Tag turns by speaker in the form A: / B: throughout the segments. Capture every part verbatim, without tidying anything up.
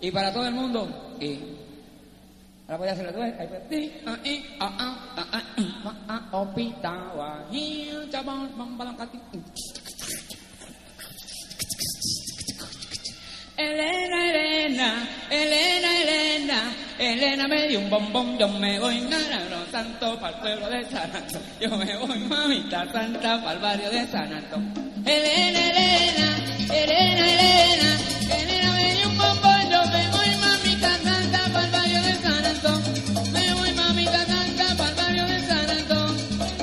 A: Y para todo el mundo. Y ahora voy a hacerlo tú. Ahí puedes. Ti, ah, i, ah, ah, ah, ah, i, ah, ah, opita, guají, chabón, bam, balam, cati. Elena, Elena, Elena, Elena, Elena me dio un bombón, yo me voy ganando santo para el pueblo de San Antón. Yo me voy, mamita santa, para el barrio de San Antón. Elena, Elena, Elena, Elena, Elena me dio un bombón, yo me voy, mamita santa, para el barrio de San Antón. Me voy, mamita santa, para el barrio de San Antón.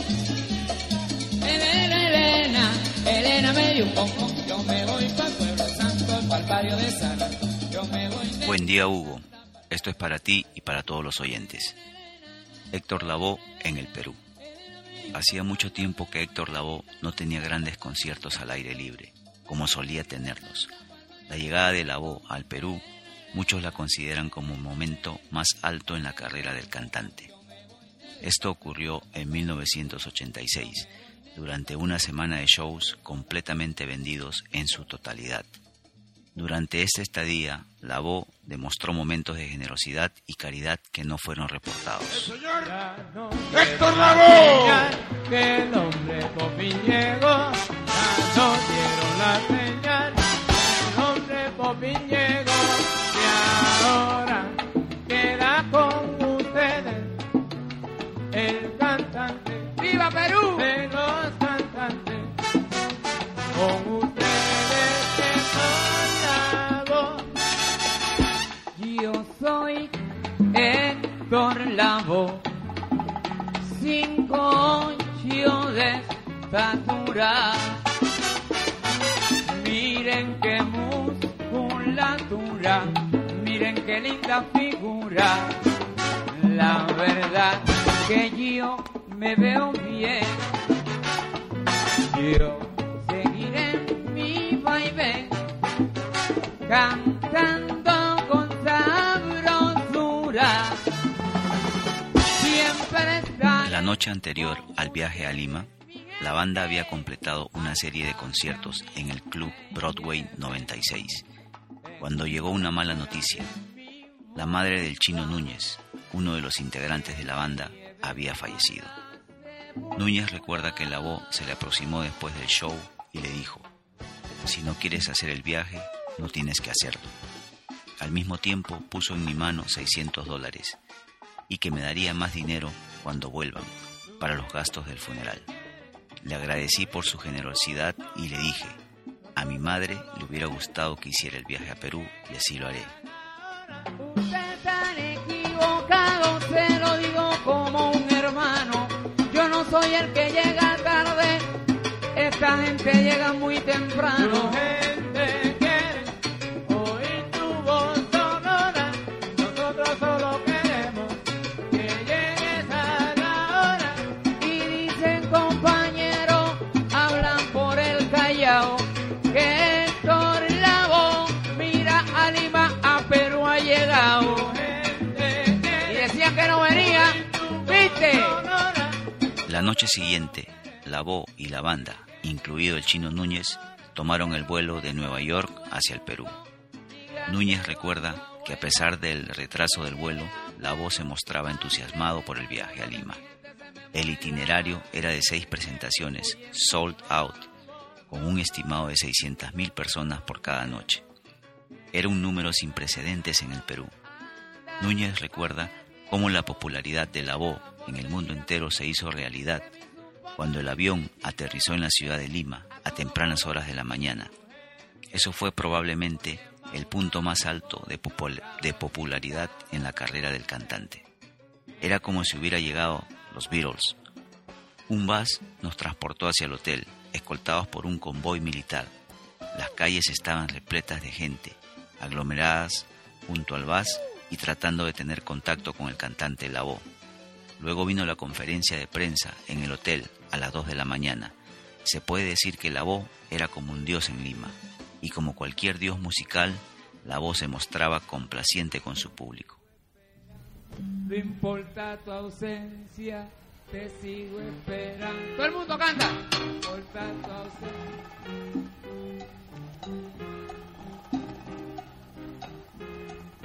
A: Elena, Elena, Elena me dio un bombón, yo me voy para el pueblo de Santo, para el barrio de San Antón. Yo me voy de...
B: Buen día, Hugo. Esto es para ti y para todos los oyentes. Héctor Lavoe en el Perú. Hacía mucho tiempo que Héctor Lavoe no tenía grandes conciertos al aire libre, como solía tenerlos. La llegada de Lavoe al Perú, muchos la consideran como un momento más alto en la carrera del cantante. Esto ocurrió en mil novecientos ochenta y seis, durante una semana de shows completamente vendidos en su totalidad. Durante esta estadía, Lavoe demostró momentos de generosidad y caridad que no fueron reportados.
C: ¡El señor Héctor Lavoe!
D: Que el hombre por fin llegó, ya no dieron la señal. El hombre por fin llegó, y ahora queda con ustedes el cantante.
A: ¡Viva Perú!
D: De los cantantes, con ustedes
A: Yo soy Héctor Lavoe, cinco ocho de estatura. Miren qué musculatura, miren qué linda figura. La verdad que yo me veo bien. Yo seguiré mi vaivén cantando con sabrosura. Siempre está.
B: La noche anterior al viaje a Lima, la banda había completado una serie de conciertos en el Club Broadway noventa y seis, cuando llegó una mala noticia. La madre del Chino Núñez, uno de los integrantes de la banda, había fallecido. Núñez recuerda que Lavoe se le aproximó después del show y le dijo: si no quieres hacer el viaje, no tienes que hacerlo. Al mismo tiempo puso en mi mano seiscientos dólares y que me daría más dinero cuando vuelvan para los gastos del funeral. Le agradecí por su generosidad y le dije: a mi madre le hubiera gustado que hiciera el viaje a Perú y así lo haré.
A: Usted está equivocado, se lo digo como un hermano. Yo no soy el que llega tarde, esta gente llega muy temprano.
D: Tu gente quiere oír tu voz sonora, nosotros solo queremos que llegues a la hora.
A: Y dicen, compañero, hablan por el Callao, que Héctor Lavoe mira a Lima, a Perú ha llegado. Y decían que no venía, ¿viste?
B: La noche siguiente, Lavoe y la banda, incluido el Chino Núñez, tomaron el vuelo de Nueva York hacia el Perú. Núñez recuerda que a pesar del retraso del vuelo, Lavoe se mostraba entusiasmado por el viaje a Lima. El itinerario era de seis presentaciones, sold out, con un estimado de seiscientas mil personas por cada noche. Era un número sin precedentes en el Perú. Núñez recuerda cómo la popularidad de Lavoe en el mundo entero se hizo realidad cuando el avión aterrizó en la ciudad de Lima a tempranas horas de la mañana. Eso fue probablemente el punto más alto de, popul- de popularidad en la carrera del cantante. Era como si hubiera llegado los Beatles. Un bus nos transportó hacia el hotel, escoltados por un convoy militar. Las calles estaban repletas de gente, aglomeradas junto al bus y tratando de tener contacto con el cantante Lavoe. Luego vino la conferencia de prensa en el hotel a las dos de la mañana. Se puede decir que Lavoe era como un dios en Lima, y como cualquier dios musical, Lavoe se mostraba complaciente con su público.
D: No importa tu ausencia, te sigo esperando.
A: Todo el mundo canta.
D: No importa tu ausencia.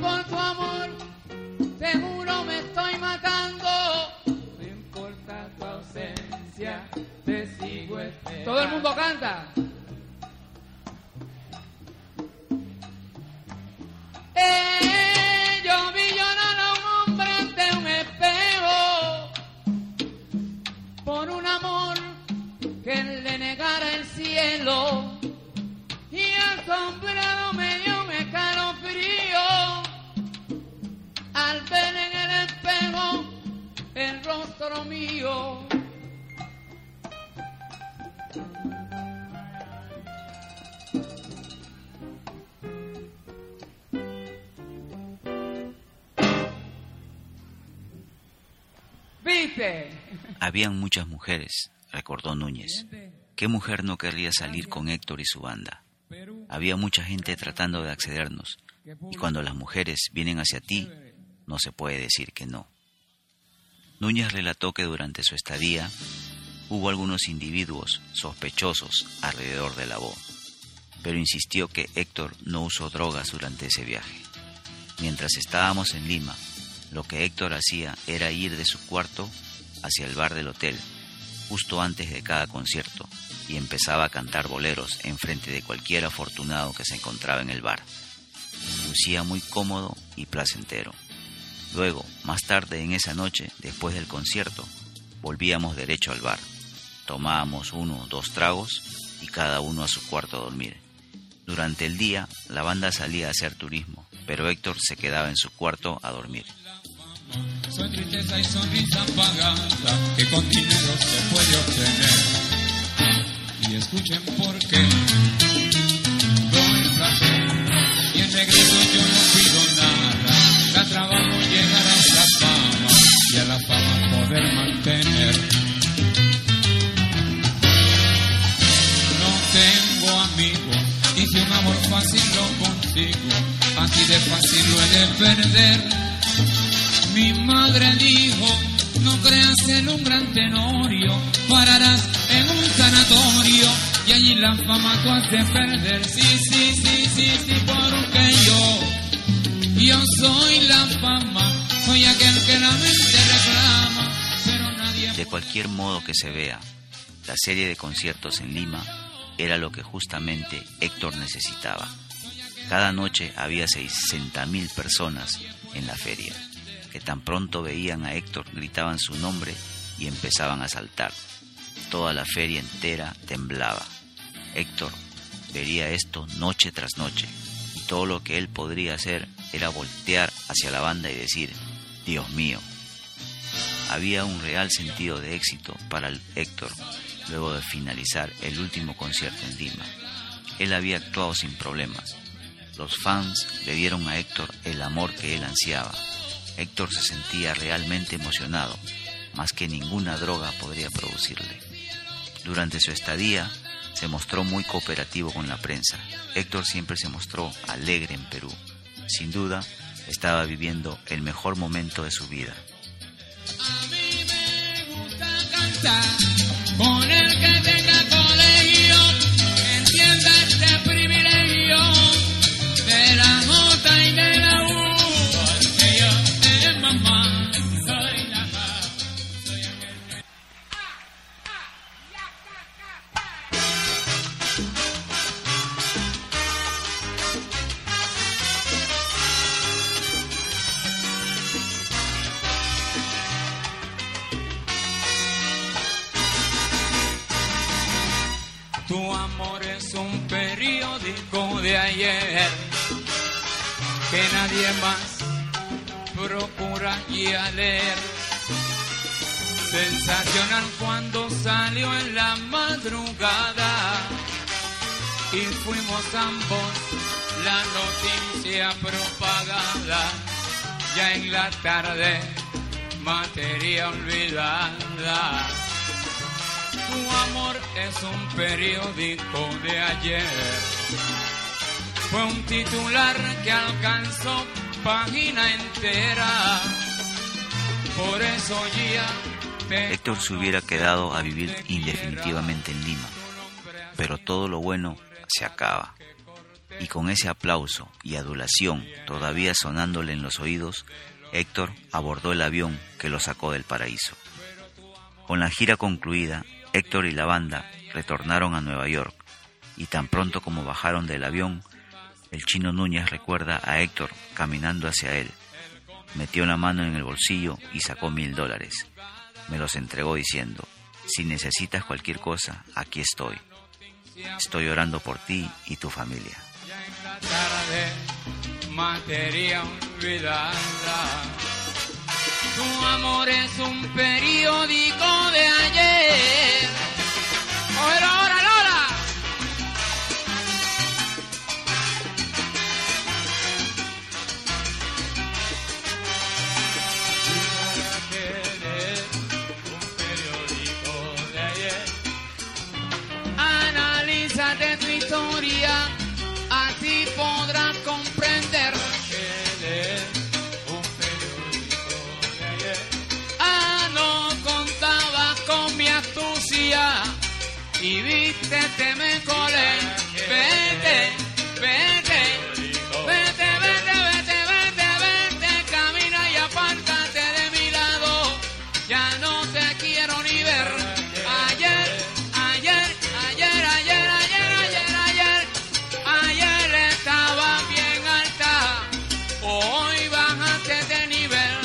A: por tu amor, seguro me estoy matando.
D: No importa tu ausencia, te sigo esperando.
A: Todo el mundo canta. Eh, yo vi llorar a un hombre ante un espejo por un amor que le negara el cielo, y el sombrero me dio un escalofrío al ver en el espejo el rostro mío. ¿Viste?
B: Habían muchas mujeres, recordó Núñez. ¿Qué mujer no querría salir con Héctor y su banda? Había mucha gente tratando de accedernos, y cuando las mujeres vienen hacia ti, no se puede decir que no. Núñez relató que durante su estadía hubo algunos individuos sospechosos alrededor de la voz, pero insistió que Héctor no usó drogas durante ese viaje. Mientras estábamos en Lima, lo que Héctor hacía era ir de su cuarto hacia el bar del hotel, justo antes de cada concierto, y empezaba a cantar boleros enfrente de cualquier afortunado que se encontraba en el bar. Lucía muy cómodo y placentero. Luego, más tarde en esa noche, después del concierto, volvíamos derecho al bar. Tomábamos uno o dos tragos y cada uno a su cuarto a dormir. Durante el día, la banda salía a hacer turismo, pero Héctor se quedaba en su cuarto a dormir.
E: Soy tristeza y sonrisa pagada que con dinero se puede obtener. Y escuchen por qué doy placer y en regreso yo no pido nada. Da trabajo llegar a esa fama y a la fama poder mantener. No tengo amigos y si un amor fácil lo consigo, así de fácil lo he de perder. Mi madre dijo, no creas en un gran tenorio, pararás en un sanatorio y allí la fama tú has de perder. Sí, sí, sí, sí, sí, porque yo, yo soy la fama, soy aquel que la mente reclama, pero nadie...
B: De cualquier modo que se vea, la serie de conciertos en Lima era lo que justamente Héctor necesitaba. Cada noche había sesenta mil personas en la feria, que tan pronto veían a Héctor gritaban su nombre y empezaban a saltar. Toda la feria entera temblaba. Héctor vería esto noche tras noche, y todo lo que él podría hacer era voltear hacia la banda y decir, Dios mío. Había un real sentido de éxito para el Héctor luego de finalizar el último concierto en Lima. Él había actuado sin problemas. Los fans le dieron a Héctor el amor que él ansiaba. Héctor se sentía realmente emocionado, más que ninguna droga podría producirle. Durante su estadía, se mostró muy cooperativo con la prensa. Héctor siempre se mostró alegre en Perú. Sin duda, estaba viviendo el mejor momento de su vida.
A: A mí me gusta cantar con el que tenga colegio, entienda este privilegio de la J y de la U.
E: Tu amor es un periódico de ayer que nadie más procura ya leer. Sensacional cuando salió en la madrugada y fuimos ambos la noticia propagada. Ya en la tarde, materia olvidada. Tu amor es un periódico de ayer. Fue un titular que alcanzó página entera. Por eso ya te...
B: Héctor se hubiera quedado a vivir indefinitivamente en Lima, pero todo lo bueno se acaba. Y con ese aplauso y adulación todavía sonándole en los oídos, Héctor abordó el avión que lo sacó del paraíso. Con la gira concluida, Héctor y la banda retornaron a Nueva York, y tan pronto como bajaron del avión, el Chino Núñez recuerda a Héctor caminando hacia él. Metió la mano en el bolsillo y sacó mil dólares. Me los entregó diciendo: si necesitas cualquier cosa, aquí estoy. Estoy orando por ti y tu familia.
E: Ya en la tarde, materia olvidada. Tu amor es un periódico de ayer. ¡Oye, ahora, Lola! De tu historia, así podrás comprender que es un periódico de ayer. Ah, no contaba con mi astucia y viste, te me colé. Vete, vete, vete, vete, vete, vete, vete, camina y apártate de mi lado. Ya no te quiero ni ver. Ayer, ayer, ayer, ayer. Hoy bájate de nivel.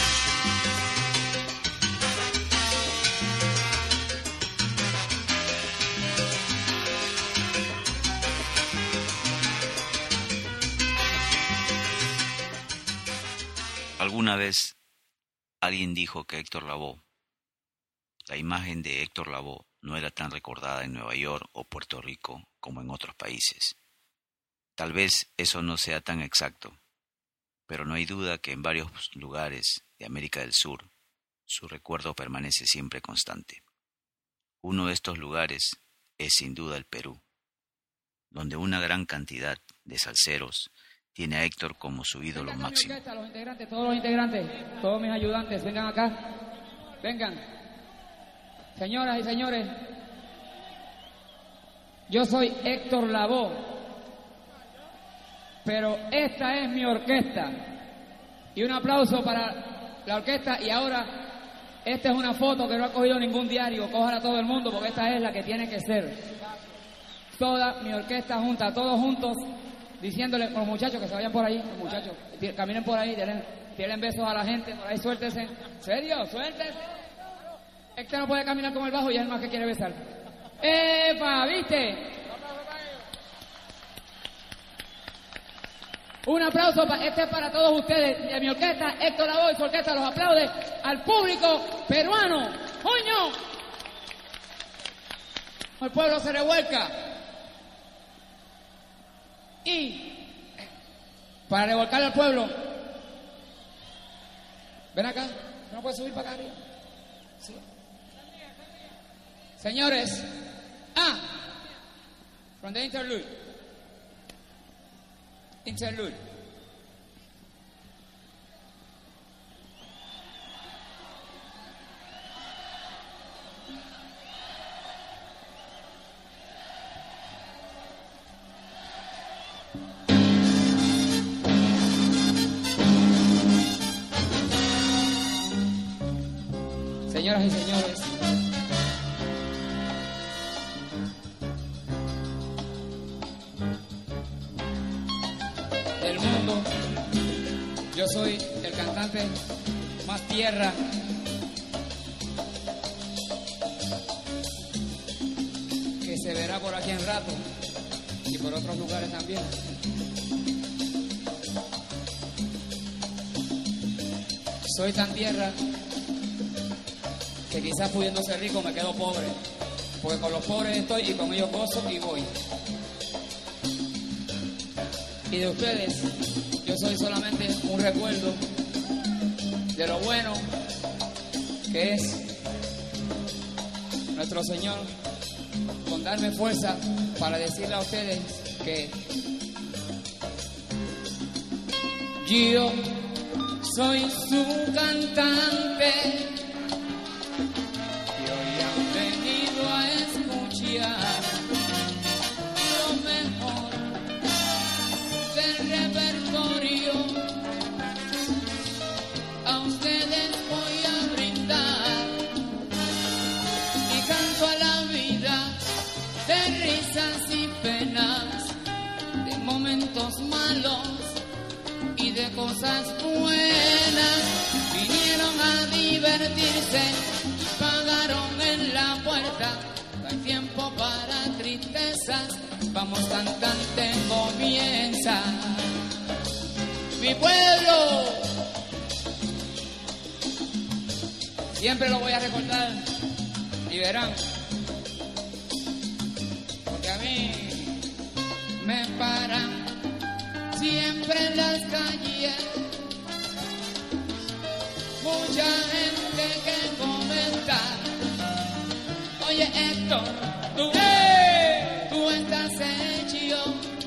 B: Alguna vez alguien dijo que Héctor Lavoe, la imagen de Héctor Lavoe no era tan recordada en Nueva York o Puerto Rico como en otros países. Tal vez eso no sea tan exacto, pero no hay duda que en varios lugares de América del Sur su recuerdo permanece siempre constante. Uno de estos lugares es sin duda el Perú, donde una gran cantidad de salseros tiene a Héctor como su ídolo
A: Vengan,
B: máximo.
A: orquesta, los integrantes, todos los integrantes, todos mis ayudantes, vengan acá, vengan. Señoras y señores, yo soy Héctor Lavoe, pero esta es mi orquesta. Y un aplauso para la orquesta. Y ahora, esta es una foto que no ha cogido ningún diario, cójala todo el mundo, porque esta es la que tiene que ser. Toda mi orquesta junta, todos juntos, diciéndole a los muchachos que se vayan por ahí, los muchachos, caminen por ahí, tienen, tienen besos a la gente, por ahí suéltese. ¿En serio? Suéltese. Este no puede caminar con el bajo y es el más que quiere besar. ¡Epa! ¿Viste? Un aplauso, para, este es para todos ustedes, de mi orquesta, Héctor Lavoe y su orquesta, los aplaude al público peruano. ¡Coño! El pueblo se revuelca. Y para revolcar al pueblo, ven acá, ¿no puedes subir para acá arriba? Sí. Señores, ah, from the interlude, interlude. Señoras y señores, del mundo, yo soy el cantante más tierra que se verá por aquí en rato y por otros lugares también. Soy tan tierra que quizás pudiendo ser rico me quedo pobre, porque con los pobres estoy y con ellos gozo y voy. Y de ustedes, yo soy solamente un recuerdo de lo bueno que es nuestro Señor, con darme fuerza para decirle a ustedes que yo soy su cantante. A escuchar lo mejor de cosas buenas, vinieron a divertirse, pagaron en la puerta. No hay tiempo para tristezas, vamos cantante, comienza. Mi pueblo, siempre lo voy a recordar y verán, porque a mí me paran siempre en las calles mucha gente que comenta. Oye Héctor, tú, ¡hey! Tú estás hecho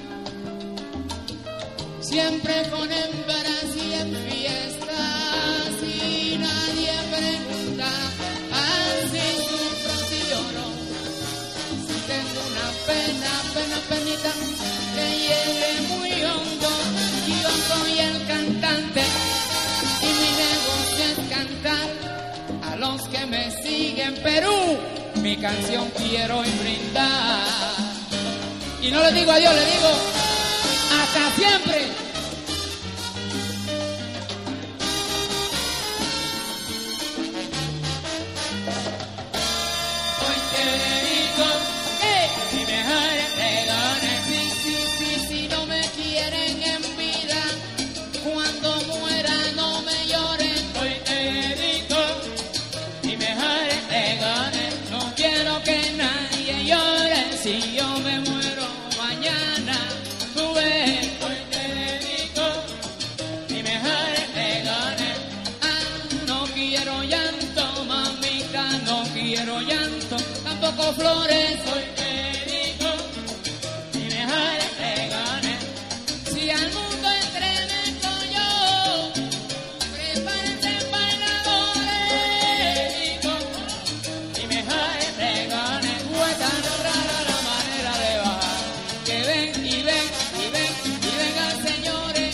A: siempre con hembras y en fiestas y nadie pregunta, así sufro si lloro, si tengo una pena, pena, penita que llegue muy hondo. Yo soy el cantante y mi negocio es cantar a los que me siguen. Perú, mi canción quiero brindar. Y no le digo adiós, le digo hasta siempre. Hoy te dedico eh, mi mejor regalo. Sí, sí, sí, sí, no me quieren en vida, cuando muera no me lloren. Hoy te dedico mi mejor regalo. No quiero que nadie llore si yo me muero mañana. Tú ves, hoy te dedico mi mejor regalo. Ah, no quiero llanto, mamita, no quiero llanto, tampoco flores. Hoy te dedico mi mejor regalo. Si al mundo entremeto yo, prepárense bailadores. Digo, mi mejor regalo. Vuelta rara la manera de bajar, que ven y ven y ven y vengan señores.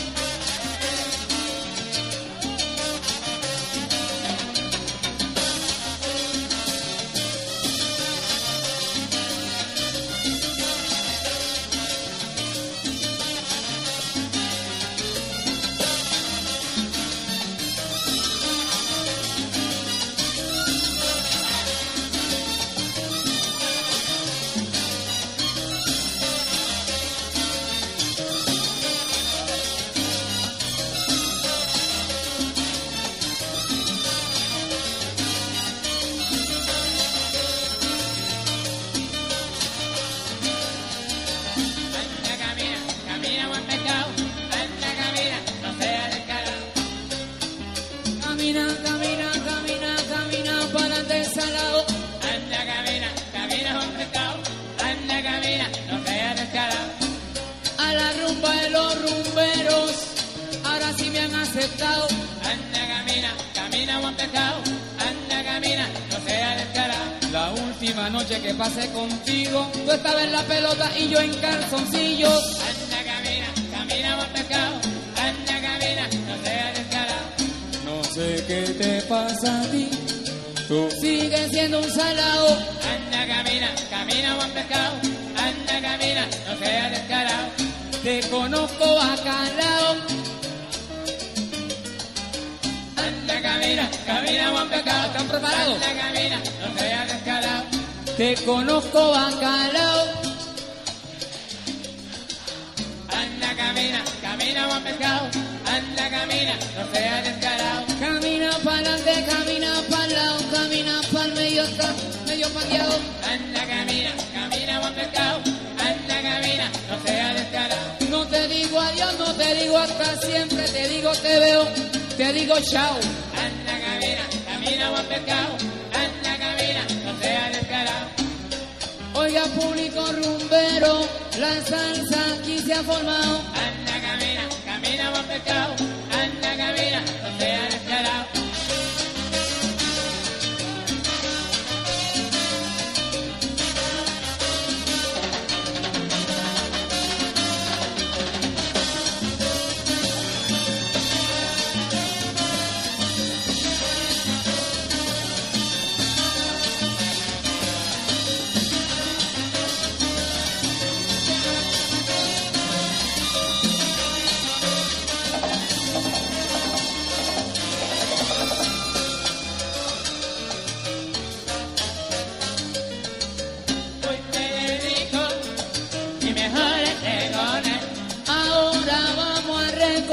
A: Anda, camina, camina, buen pescado. Anda, camina, no seas descarado. Camina, camina, camina, camina para adelante salado. Anda, camina, camina, buen pescado. Anda, camina, no seas descarado. A la rumba de los rumberos, ahora sí me han aceptado. Anda, camina, camina, buen pescado. Anda, camina, no seas descarado. La última noche que pasé contigo, tú estabas en la pelota y yo en calzoncillos. Anda, camina, camina, buen pescado. Anda, camina, no seas descarado. No sé qué te pasa a ti, tú sigues siendo un salado. Anda, camina, camina, buen pescado. Anda, camina, no seas descarado. Te conozco bacalao. Anda, camina, camina, buen pescado. ¿Están preparados? Anda, camina, no seas descarado. Te conozco bacalao. Anda, camina, camina, buen pescado. Anda, camina, no seas descarado. Camina para adelante, camina para el lado, camina para el medio, está medio pateado. Anda, camina, camina, buen pescado. Anda, camina, no seas descarado. No te digo adiós, no te digo hasta siempre, te digo te veo, te digo chao. Anda, camina, camina, buen pescado. Anda, camina, no seas descarado. Oiga, público rumbero, la salsa aquí se ha formado. Anda, camina, camina, buen pescado. Anda, camina, no seas descarado.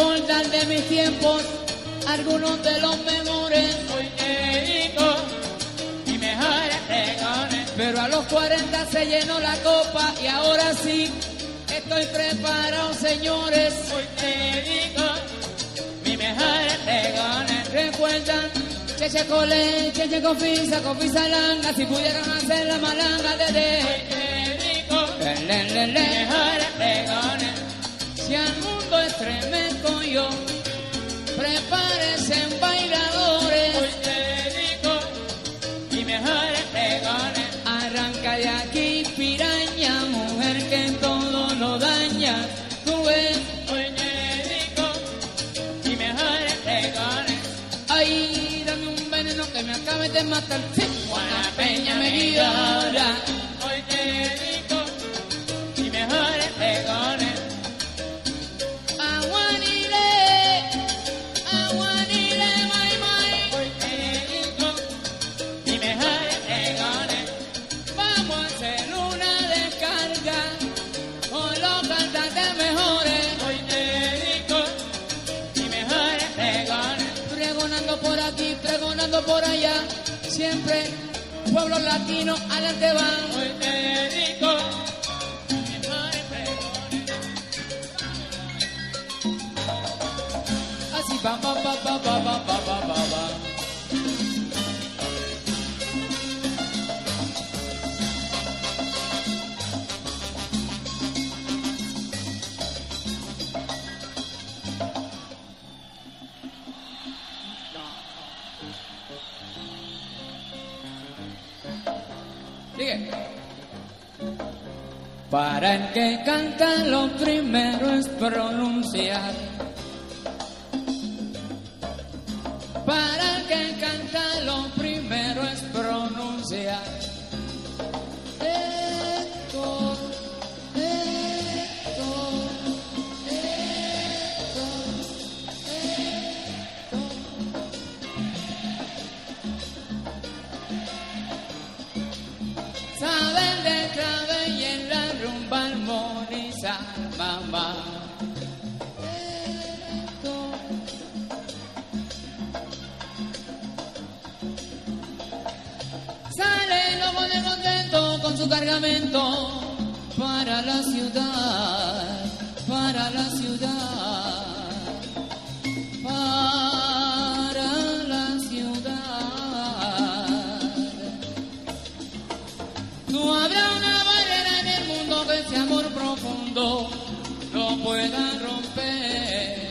A: recordar de mis tiempos algunos de los mejores.
D: Muñeco, y mejores regones.
A: Pero a los cuarenta se llenó la copa y ahora sí estoy preparado, señores.
D: Muñeco, mi mejores regones.
A: ¿Recuerdan? Cheche Cole, Cheche Confisa, Confisa Langa, si pudieran hacer la malanga de de.
D: Muñeco,
A: Le, le, le,
D: mi
A: le.
D: mejores regones.
A: Si al mundo estremezco yo, prepárense bailadores.
D: Muñeco, y mejores regones.
A: Arranca de aquí, piraña, mujer que todo lo daña. Tú ves,
D: Muñeco, y mejores regones.
A: ay, dame un veneno que me acabe de matar. Sí, Juana Peña me guiará.
D: Muñeco, y mejores regones.
A: Aguanile, aguanile, may, may.
D: Muñeco, y mejores regones.
A: Vamos a hacer una descarga con los cantantes mejores.
D: Muñeco, y mejores regones.
A: Pregonando por aquí, pregonando por allá. Siempre pueblos latinos adelante van.
D: Muñeco, y mejores regones.
A: Así va, va, va, va, va, va, va, va, va, va. Sigue. Para el que canta lo primero es pronunciar. Para el que canta lo primero es pronunciar. Héctor, Héctor, Héctor, Héctor. Saben de clave y en la rumba armonizar, mamá. Héctor. Sale lobo de contento con su cargamento para la ciudad, para la ciudad, para la ciudad. No habrá una barrera en el mundo que ese amor profundo lo pueda romper,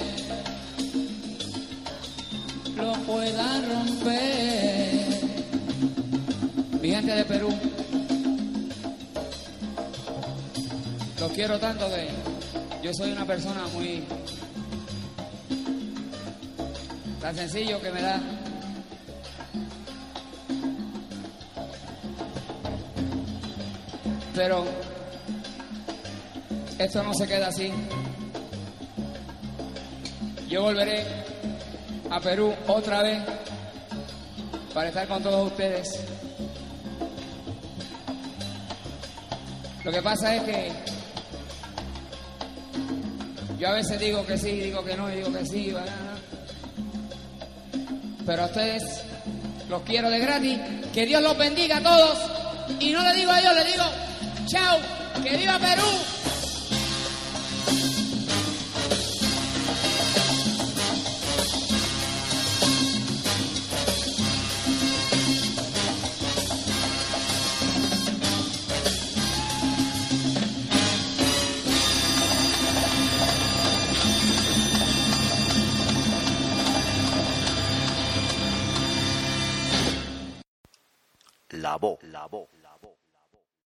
A: lo pueda romper. Mi gente de Perú, los quiero tanto que yo soy una persona muy tan sencillo que me da. Pero esto no se queda así. Yo volveré a Perú otra vez para estar con todos ustedes. Lo que pasa es que yo a veces digo que sí, digo que no, y digo que sí, ¿verdad? Pero a ustedes los quiero de gratis. Que Dios los bendiga a todos. Y no le digo a Dios, le digo chao, que viva Perú.
B: La voz, la voz.